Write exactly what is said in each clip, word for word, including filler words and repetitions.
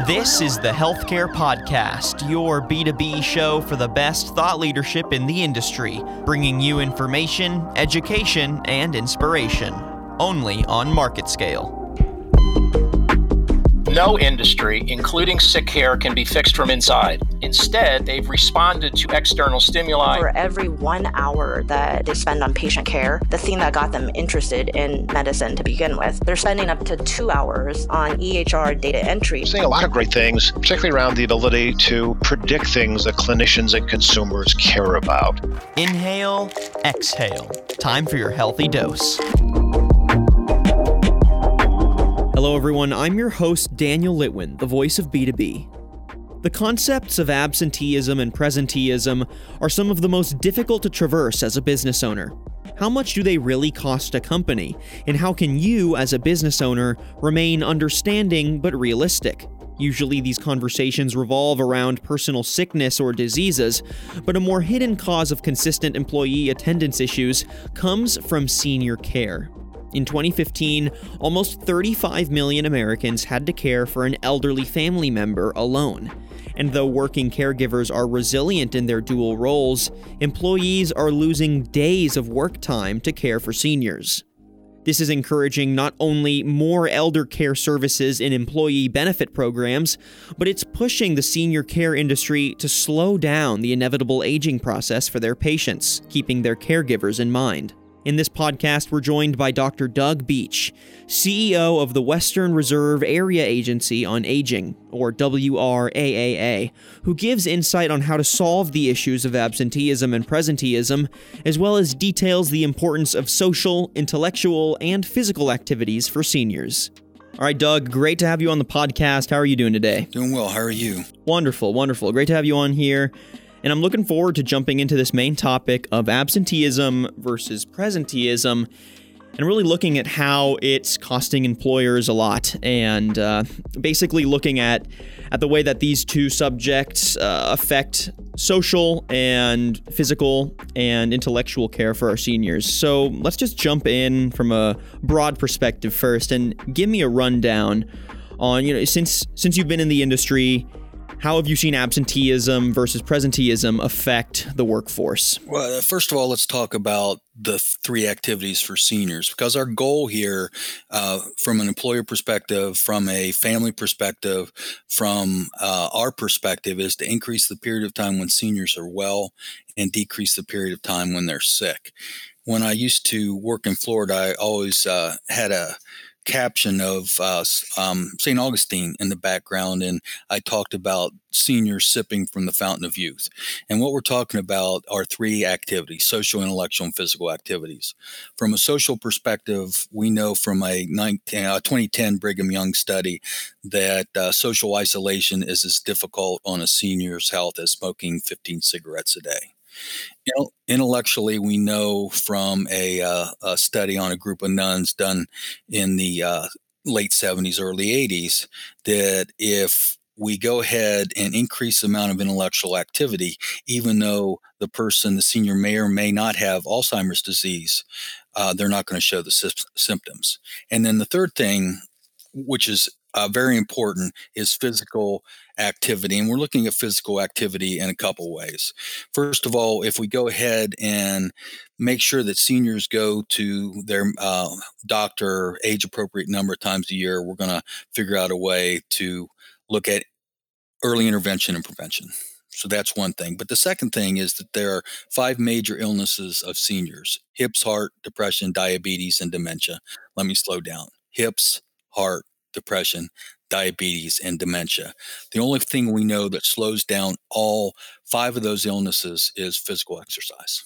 This is the Healthcare Podcast, your B two B show for the best thought leadership in the industry, bringing you information, education, and inspiration, only on Market Scale. No industry, including sick care, can be fixed from inside. Instead, they've responded to external stimuli. For every one hour that they spend on patient care, the thing that got them interested in medicine to begin with, they're spending up to two hours on E H R data entry. Seeing a lot of great things, particularly around the ability to predict things that clinicians and consumers care about. Inhale, exhale. Time for your healthy dose. Hello everyone, I'm your host Daniel Litwin, the voice of B two B. The concepts of absenteeism and presenteeism are some of the most difficult to traverse as a business owner. How much do they really cost a company? And how can you, as a business owner, remain understanding but realistic? Usually these conversations revolve around personal sickness or diseases, but a more hidden cause of consistent employee attendance issues comes from senior care. In twenty fifteen, almost thirty-five million Americans had to care for an elderly family member alone. And though working caregivers are resilient in their dual roles, employees are losing days of work time to care for seniors. This is encouraging not only more elder care services in employee benefit programs, but it's pushing the senior care industry to slow down the inevitable aging process for their patients, keeping their caregivers in mind. In this podcast, we're joined by Doctor Doug Beach, C E O of the Western Reserve Area Agency on Aging, or W R A A A, who gives insight on how to solve the issues of absenteeism and presenteeism, as well as details the importance of social, intellectual, and physical activities for seniors. All right, Doug, great to have you on the podcast. How are you doing today? Doing well. How are you? Wonderful, wonderful. Great to have you on here. And I'm looking forward to jumping into this main topic of absenteeism versus presenteeism and really looking at how it's costing employers a lot and uh, basically looking at, at the way that these two subjects uh, affect social and physical and intellectual care for our seniors. So let's just jump in from a broad perspective first and give me a rundown on, you know, since since you've been in the industry, how have you seen absenteeism versus presenteeism affect the workforce? Well, first of all, let's talk about the three activities for seniors, because our goal here, uh, from an employer perspective, from a family perspective, from uh, our perspective, is to increase the period of time when seniors are well and decrease the period of time when they're sick. When I used to work in Florida, I always uh, had a caption of uh, um, Saint Augustine in the background, and I talked about seniors sipping from the fountain of youth. And what we're talking about are three activities: social, intellectual, and physical activities. From a social perspective, we know from a twenty ten Brigham Young study that uh, social isolation is as difficult on a senior's health as smoking fifteen cigarettes a day. You know, intellectually, we know from a, uh, a study on a group of nuns done in the uh, late seventies, early eighties, that if we go ahead and increase the amount of intellectual activity, even though the person, the senior, may or may not have Alzheimer's disease, uh, they're not going to show the sy- symptoms. And then the third thing, which is uh, very important, is physical activity. And we're looking at physical activity in a couple ways. First of all, if we go ahead and make sure that seniors go to their uh, doctor age-appropriate number of times a year, we're going to figure out a way to look at early intervention and prevention. So that's one thing. But the second thing is that there are five major illnesses of seniors: hips, heart, depression, diabetes, and dementia. Let me slow down. Hips, heart, depression, diabetes, and dementia. The only thing we know that slows down all five of those illnesses is physical exercise.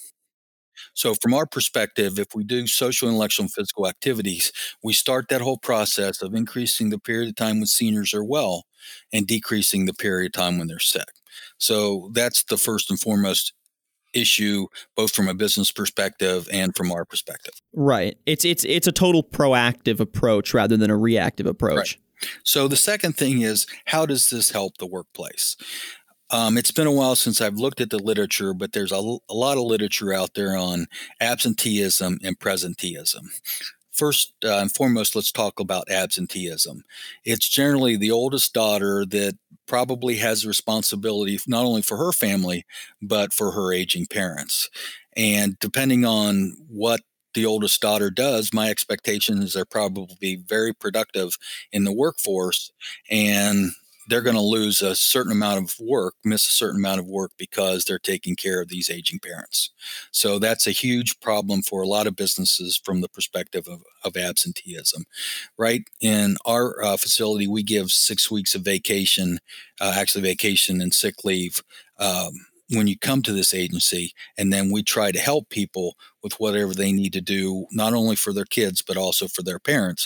So from our perspective, if we do social, intellectual, and physical activities, we start that whole process of increasing the period of time when seniors are well and decreasing the period of time when they're sick. So that's the first and foremost issue, both from a business perspective and from our perspective. Right. It's it's it's a total proactive approach rather than a reactive approach. Right. So the second thing is, how does this help the workplace? Um, it's been a while since I've looked at the literature, but there's a, a lot of literature out there on absenteeism and presenteeism. first uh, and foremost, let's talk about absenteeism. It's generally the oldest daughter that probably has responsibility not only for her family, but for her aging parents. And depending on what the oldest daughter does, my expectation is they're probably very productive in the workforce, and they're going to lose a certain amount of work, miss a certain amount of work because they're taking care of these aging parents. So that's a huge problem for a lot of businesses from the perspective of, of absenteeism. Right in our uh, facility, we give six weeks of vacation, uh, actually vacation and sick leave um, when you come to this agency, and then we try to help people with whatever they need to do, not only for their kids, but also for their parents.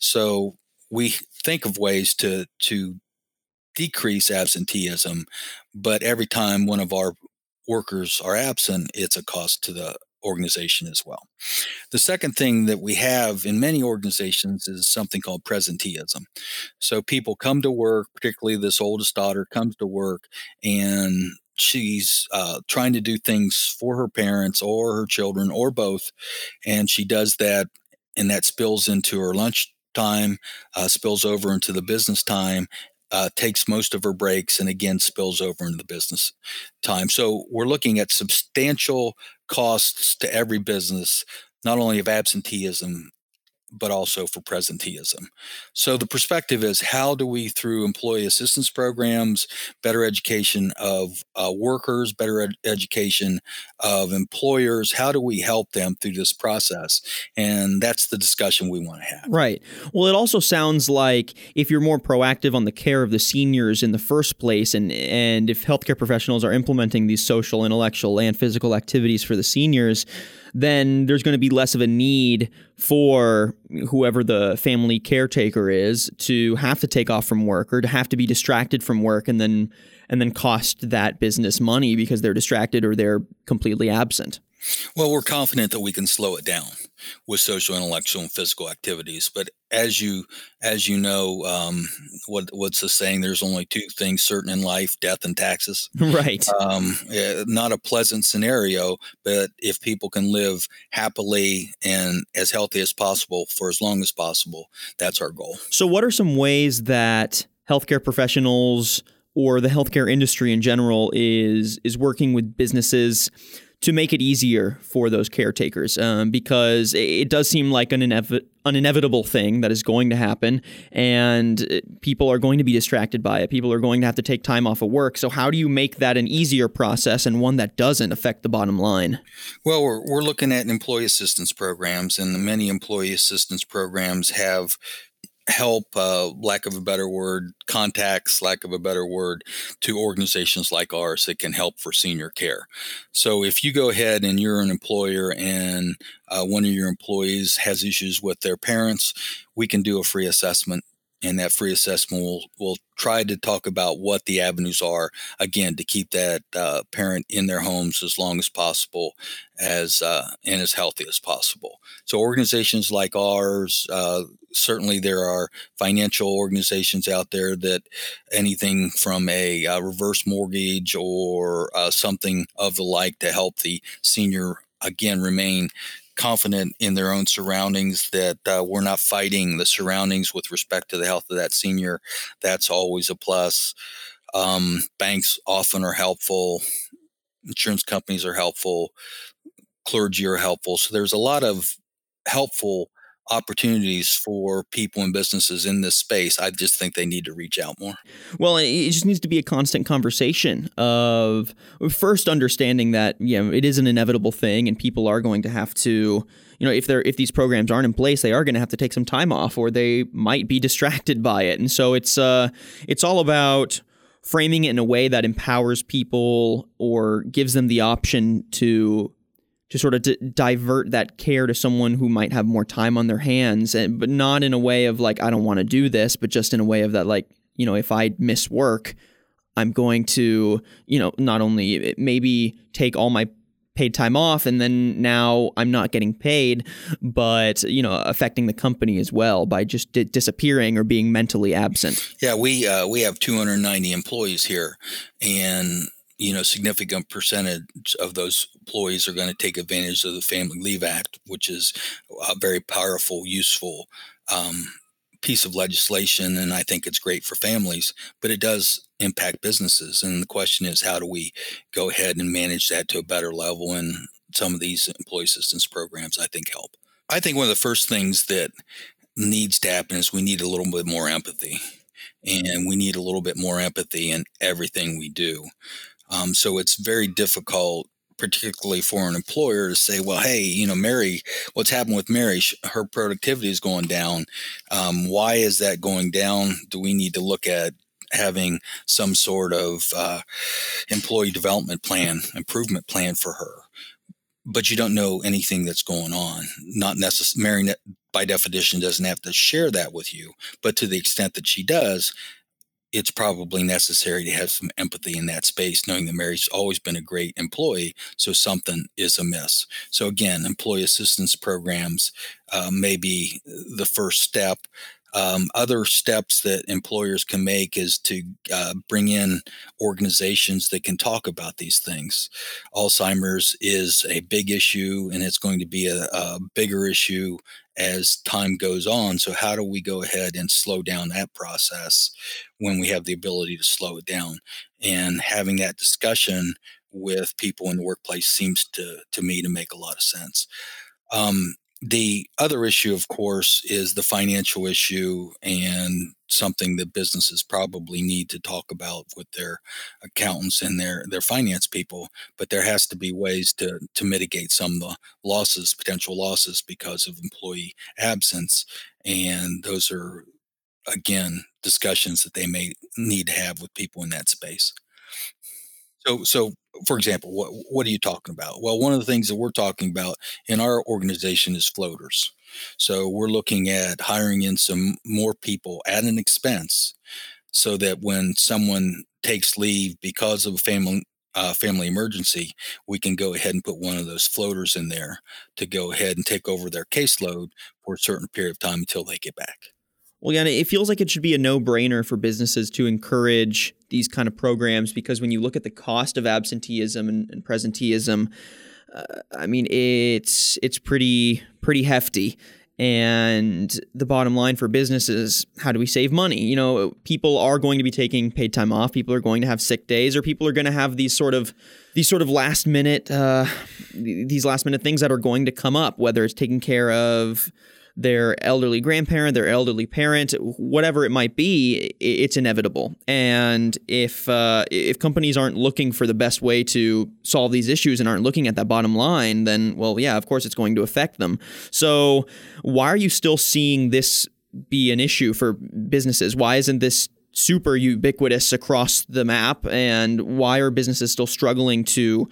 So we think of ways to to decrease absenteeism, but every time one of our workers are absent, it's a cost to the organization as well. The second thing that we have in many organizations is something called presenteeism. So people come to work, particularly this oldest daughter comes to work, and she's uh, trying to do things for her parents or her children or both, and she does that, and that spills into her lunch time, uh, spills over into the business time, Uh, takes most of her breaks, and again spills over into the business time. So we're looking at substantial costs to every business, not only of absenteeism, but also for presenteeism. So the perspective is, how do we, through employee assistance programs, better education of uh, workers, better ed- education of employers, how do we help them through this process? And that's the discussion we want to have. Right. Well, it also sounds like if you're more proactive on the care of the seniors in the first place, and, and if healthcare professionals are implementing these social, intellectual, and physical activities for the seniors, then there's going to be less of a need for whoever the family caretaker is to have to take off from work or to have to be distracted from work and then and then cost that business money because they're distracted or they're completely absent. Well, we're confident that we can slow it down with social, intellectual, and physical activities. But as you as you know, um, what what's the saying? There's only two things certain in life: death and taxes. Right. Um, yeah, not a pleasant scenario, but if people can live happily and as healthy as possible for as long as possible, that's our goal. So what are some ways that healthcare professionals or the healthcare industry in general is is working with businesses to make it easier for those caretakers? Um, because it does seem like an, inev- an inevitable thing that is going to happen, and people are going to be distracted by it. People are going to have to take time off of work. So how do you make that an easier process and one that doesn't affect the bottom line? Well, we're, we're looking at employee assistance programs, and many employee assistance programs have help, uh, lack of a better word, contacts, lack of a better word, to organizations like ours that can help for senior care. So if you go ahead and you're an employer and uh, one of your employees has issues with their parents, we can do a free assessment. And that free assessment will, will try to talk about what the avenues are, again, to keep that uh, parent in their homes as long as possible as uh, and as healthy as possible. So organizations like ours, uh, certainly there are financial organizations out there that anything from a uh, reverse mortgage or uh, something of the like to help the senior, again, remain confident in their own surroundings, that uh, we're not fighting the surroundings with respect to the health of that senior. That's always a plus. Um, banks often are helpful. Insurance companies are helpful. Clergy are helpful. So there's a lot of helpful opportunities for people and businesses in this space. I just think they need to reach out more. Well, it just needs to be a constant conversation of first understanding that, you know, it is an inevitable thing and people are going to have to, you know, if they're if these programs aren't in place, they are going to have to take some time off or they might be distracted by it. And so it's uh it's all about framing it in a way that empowers people or gives them the option to to sort of d- divert that care to someone who might have more time on their hands, and but not in a way of like, I don't want to do this, but just in a way of that, like, you know, if I miss work, I'm going to, you know, not only maybe take all my paid time off and then now I'm not getting paid, but, you know, affecting the company as well by just di- disappearing or being mentally absent. Yeah, we uh, we have two hundred ninety employees here, and you know, significant percentage of those employees are going to take advantage of the Family Leave Act, which is a very powerful, useful um, piece of legislation. And I think it's great for families, but it does impact businesses. And the question is, how do we go ahead and manage that to a better level? And some of these employee assistance programs, I think, help. I think one of the first things that needs to happen is we need a little bit more empathy. And we need a little bit more empathy in everything we do. Um, so it's very difficult, particularly for an employer, to say, well, hey, you know, Mary, what's happened with Mary? Her productivity is going down. Um, why is that going down? Do we need to look at having some sort of uh, employee development plan, improvement plan for her? But you don't know anything that's going on. Not necessarily, Mary, by definition, doesn't have to share that with you. But to the extent that she does, it's probably necessary to have some empathy in that space, knowing that Mary's always been a great employee, so something is amiss. So again, employee assistance programs uh, may be the first step. Um, other steps that employers can make is to uh, bring in organizations that can talk about these things. Alzheimer's is a big issue, and it's going to be a, a bigger issue as time goes on. So how do we go ahead and slow down that process when we have the ability to slow it down? And having that discussion with people in the workplace seems to, to me to make a lot of sense. Um, The other issue, of course, is the financial issue, and something that businesses probably need to talk about with their accountants and their, their finance people. But there has to be ways to, to mitigate some of the losses, potential losses because of employee absence. And those are, again, discussions that they may need to have with people in that space. So, so for example, what what are you talking about? Well, one of the things that we're talking about in our organization is floaters. So we're looking at hiring in some more people at an expense, so that when someone takes leave because of a family uh, family emergency, we can go ahead and put one of those floaters in there to go ahead and take over their caseload for a certain period of time until they get back. Well, yeah, it feels like it should be a no-brainer for businesses to encourage these kind of programs, because when you look at the cost of absenteeism and, and presenteeism, uh, I mean, it's it's pretty pretty hefty. And the bottom line for businesses, how do we save money? You know, people are going to be taking paid time off. People are going to have sick days, or people are going to have these sort of these sort of last minute uh, these last minute things that are going to come up, whether it's taking care of their elderly grandparent, their elderly parent, whatever it might be, it's inevitable. And if uh, if companies aren't looking for the best way to solve these issues and aren't looking at that bottom line, then, well, yeah, of course it's going to affect them. So why are you still seeing this be an issue for businesses? Why isn't this super ubiquitous across the map? And why are businesses still struggling to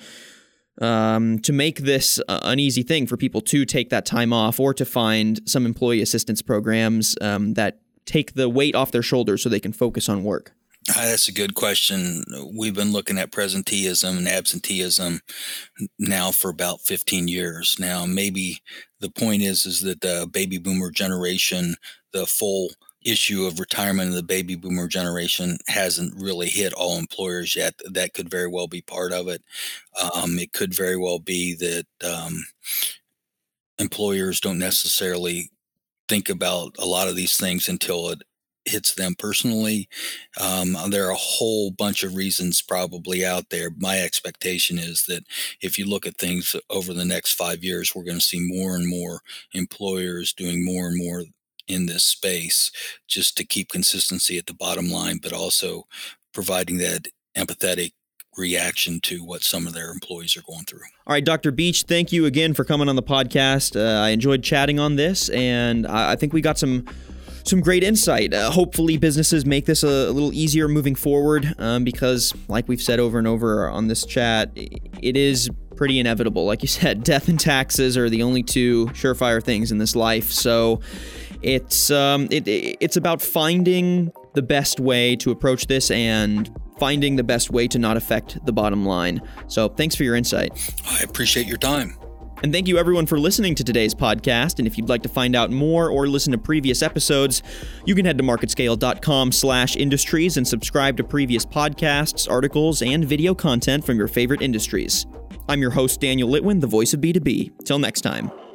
Um, to make this uh, an easy thing for people to take that time off, or to find some employee assistance programs um, that take the weight off their shoulders so they can focus on work? Uh, that's a good question. We've been looking at presenteeism and absenteeism now for about fifteen years. Now, maybe the point is, is that the baby boomer generation, the full issue of retirement of the baby boomer generation hasn't really hit all employers yet. That could very well be part of it. Um, it could very well be that um, employers don't necessarily think about a lot of these things until it hits them personally. Um, there are a whole bunch of reasons probably out there. My expectation is that if you look at things over the next five years, we're going to see more and more employers doing more and more in this space, just to keep consistency at the bottom line, but also providing that empathetic reaction to what some of their employees are going through. All right, Doctor Beach, thank you again for coming on the podcast. Uh, I enjoyed chatting on this, and I, I think we got some some great insight. Uh, hopefully businesses make this a, a little easier moving forward, um, because like we've said over and over on this chat, it is pretty inevitable. Like you said, death and taxes are the only two surefire things in this life. So It's um, it, it's about finding the best way to approach this and finding the best way to not affect the bottom line. So thanks for your insight. I appreciate your time. And thank you everyone for listening to today's podcast. And if you'd like to find out more or listen to previous episodes, you can head to marketscale.com slash industries and subscribe to previous podcasts, articles, and video content from your favorite industries. I'm your host, Daniel Litwin, the voice of B two B. Till next time.